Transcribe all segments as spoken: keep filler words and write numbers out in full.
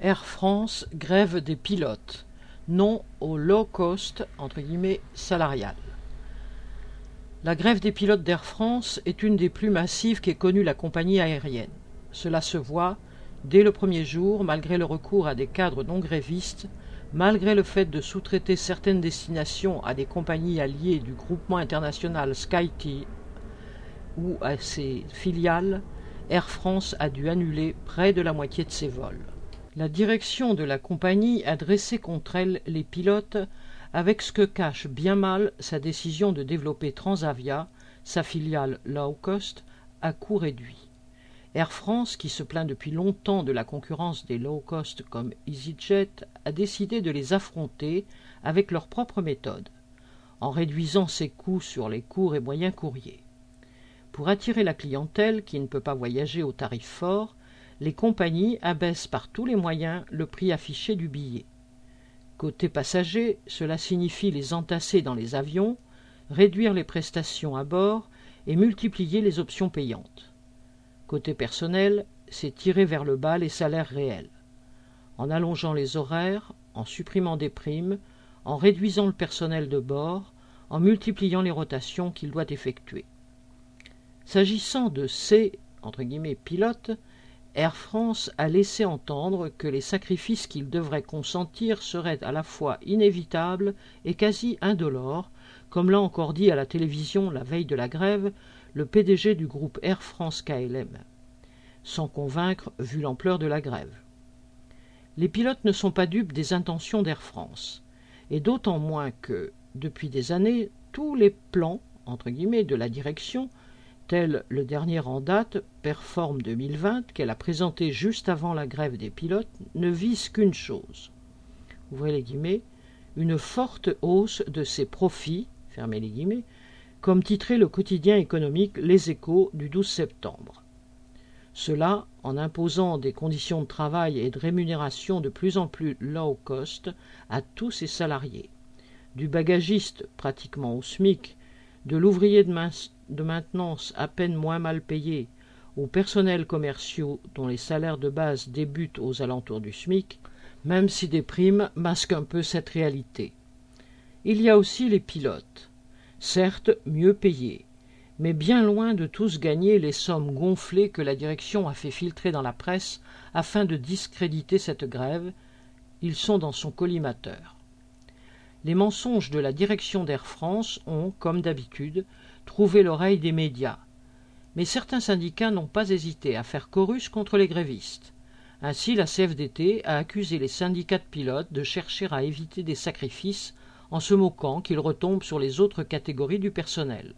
Air France, grève des pilotes. Non au low cost entre guillemets salarial. La grève des pilotes d'Air France est une des plus massives qu'ait connue la compagnie aérienne. Cela se voit dès le premier jour, malgré le recours à des cadres non grévistes, malgré le fait de sous-traiter certaines destinations à des compagnies alliées du groupement international SkyTeam ou à ses filiales, Air France a dû annuler près de la moitié de ses vols. La direction de la compagnie a dressé contre elle les pilotes avec ce que cache bien mal sa décision de développer Transavia, sa filiale low cost, à coût réduit. Air France, qui se plaint depuis longtemps de la concurrence des low cost comme EasyJet, a décidé de les affronter avec leur propre méthode, en réduisant ses coûts sur les courts et moyens courriers. Pour attirer la clientèle qui ne peut pas voyager au tarif fort, les compagnies abaissent par tous les moyens le prix affiché du billet. Côté passagers, cela signifie les entasser dans les avions, réduire les prestations à bord et multiplier les options payantes. Côté personnel, c'est tirer vers le bas les salaires réels, en allongeant les horaires, en supprimant des primes, en réduisant le personnel de bord, en multipliant les rotations qu'il doit effectuer. S'agissant de ces entre guillemets, pilotes, Air France a laissé entendre que les sacrifices qu'il devrait consentir seraient à la fois inévitables et quasi indolores, comme l'a encore dit à la télévision la veille de la grève le P D G du groupe Air France K L M, sans convaincre vu l'ampleur de la grève. Les pilotes ne sont pas dupes des intentions d'Air France, et d'autant moins que, depuis des années, tous les plans entre guillemets, de la direction, tel le dernier en date, Perform deux mille vingt, qu'elle a présenté juste avant la grève des pilotes, ne vise qu'une chose, ouvrez les guillemets, une forte hausse de ses profits, fermez les guillemets, comme titrait le quotidien économique Les Échos du douze septembre. Cela en imposant des conditions de travail et de rémunération de plus en plus low cost à tous ses salariés, du bagagiste pratiquement au SMIC, de l'ouvrier de, de maintenance à peine moins mal payé, aux personnels commerciaux dont les salaires de base débutent aux alentours du SMIC, même si des primes masquent un peu cette réalité. Il y a aussi les pilotes, certes mieux payés, mais bien loin de tous gagner les sommes gonflées que la direction a fait filtrer dans la presse afin de discréditer cette grève. Ils sont dans son collimateur. Les mensonges de la direction d'Air France ont, comme d'habitude, trouvé l'oreille des médias. Mais certains syndicats n'ont pas hésité à faire chorus contre les grévistes. Ainsi, la C F D T a accusé les syndicats de pilotes de chercher à éviter des sacrifices en se moquant qu'ils retombent sur les autres catégories du personnel.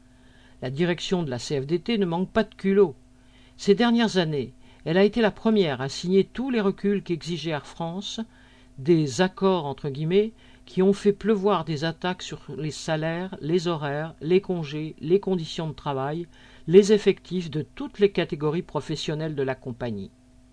La direction de la C F D T ne manque pas de culot. Ces dernières années, elle a été la première à signer tous les reculs qu'exigeait Air France, des accords entre guillemets, qui ont fait pleuvoir des attaques sur les salaires, les horaires, les congés, les conditions de travail, les effectifs de toutes les catégories professionnelles de la compagnie.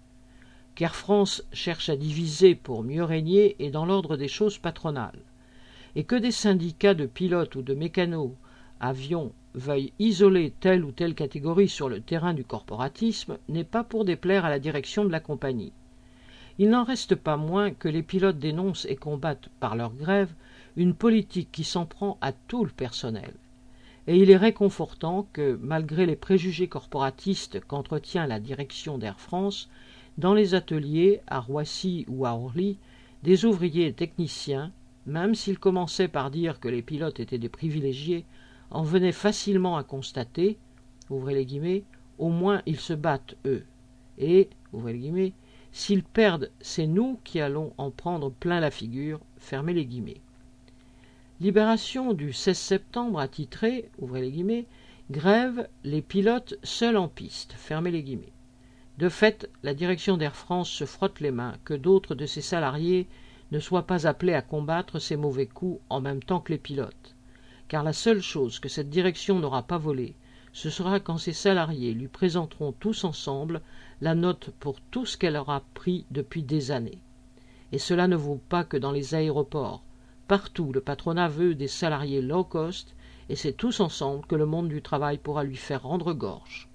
Qu'Air France cherche à diviser pour mieux régner est dans l'ordre des choses patronales, et que des syndicats de pilotes ou de mécanos, avions, veuillent isoler telle ou telle catégorie sur le terrain du corporatisme n'est pas pour déplaire à la direction de la compagnie. Il n'en reste pas moins que les pilotes dénoncent et combattent par leur grève une politique qui s'en prend à tout le personnel. Et il est réconfortant que, malgré les préjugés corporatistes qu'entretient la direction d'Air France, dans les ateliers, à Roissy ou à Orly, des ouvriers et techniciens, même s'ils commençaient par dire que les pilotes étaient des privilégiés, en venaient facilement à constater, ouvrez les guillemets, au moins ils se battent eux, et, ouvrez les guillemets, s'ils perdent, c'est nous qui allons en prendre plein la figure, fermez les guillemets. Libération du seize septembre a titré, ouvrez les guillemets, grève, les pilotes seuls en piste, fermez les guillemets. De fait, la direction d'Air France se frotte les mains que d'autres de ses salariés ne soient pas appelés à combattre ces mauvais coups en même temps que les pilotes. Car la seule chose que cette direction n'aura pas volée, ce sera quand ses salariés lui présenteront tous ensemble la note pour tout ce qu'elle aura pris depuis des années. Et cela ne vaut pas que dans les aéroports. Partout, le patronat veut des salariés low cost, et c'est tous ensemble que le monde du travail pourra lui faire rendre gorge.